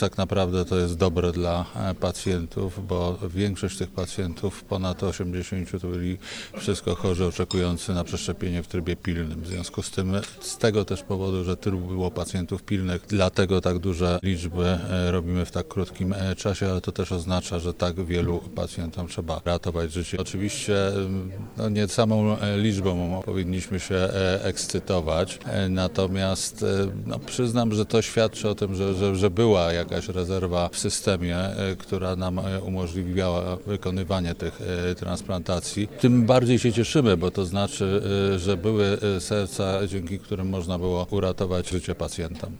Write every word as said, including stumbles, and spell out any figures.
Tak naprawdę to jest dobre dla pacjentów, bo większość tych pacjentów, ponad osiemdziesiąt, to byli wszystko chorzy oczekujący na przeszczepienie w trybie pilnym. W związku z tym, z tego też powodu, że tylu było pacjentów pilnych, dlatego tak duże liczby robimy w tak krótkim czasie, ale to też oznacza, że tak wielu pacjentom trzeba ratować życie. Oczywiście no nie samą liczbą powinniśmy się ekscytować, natomiast no, przyznam, że to świadczy o tym, że, że, że była jakaś rezerwa w systemie, która nam umożliwiała wykonywanie tych transplantacji. Tym bardziej się cieszymy, bo to znaczy, że były serca, dzięki którym można było uratować życie pacjentom.